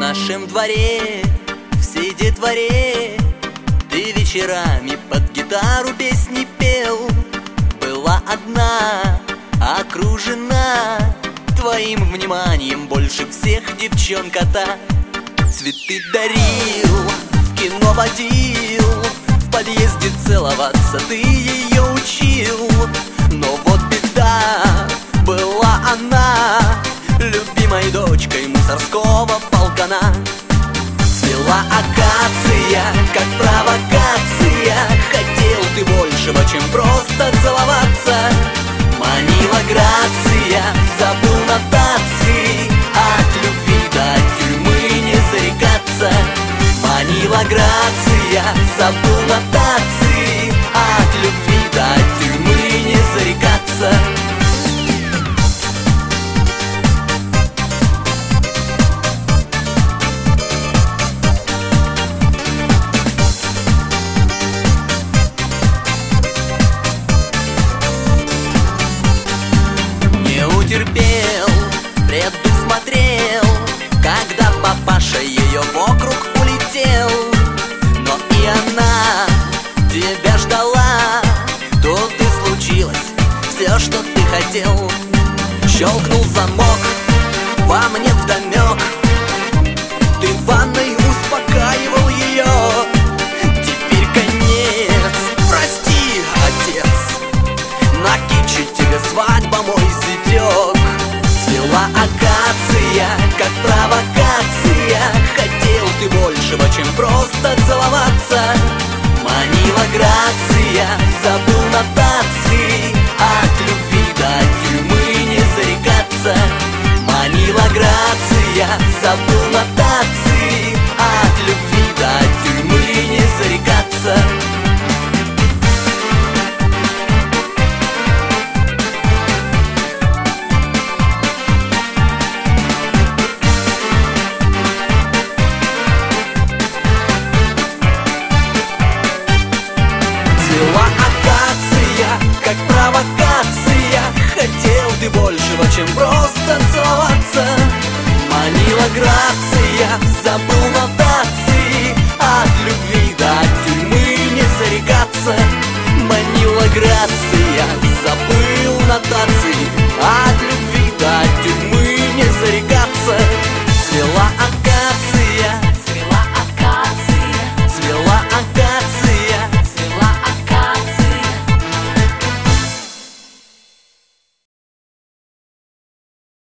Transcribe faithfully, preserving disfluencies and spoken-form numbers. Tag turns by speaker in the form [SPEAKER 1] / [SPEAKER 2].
[SPEAKER 1] нашем дворе, всей детворе ты вечерами под гитару песни пел. Была одна, окружена твоим вниманием больше всех девчонка-то. Цветы дарил, в кино водил, в подъезде целоваться ты ее учил. Но вот беда, была она любимой дочкой мусорского полкана. Цвела акация, как провокация, хотел ты большего, чем просто целоваться. Манила грация, забыл нотации, от любви до тюрьмы не зарекаться. Манила грация, забыл нотации, от любви до тюрьмы не зарекаться. Терпел, предусмотрел, когда папаша ее вокруг улетел. Но и она тебя ждала, тут и случилось все, что ты хотел. Щелкнул замок, во мне вдомек, ты в ванной успокаивал ее. Теперь конец, прости, отец, на киче тебе свадьба мой зятек. Цвела акация, как провокация, хотел ты большего, чем просто целоваться. Манила грация, забыл нотации, от любви до тюрьмы не зарекаться. Манила грация, забыл нотации, от любви до тюрьмы не зарекаться. Цвела акация, как провокация, хотел ты большего, чем просто целоваться. Манила грация, забыл нотации, от любви до тюрьмы не зарекаться. Манила грация.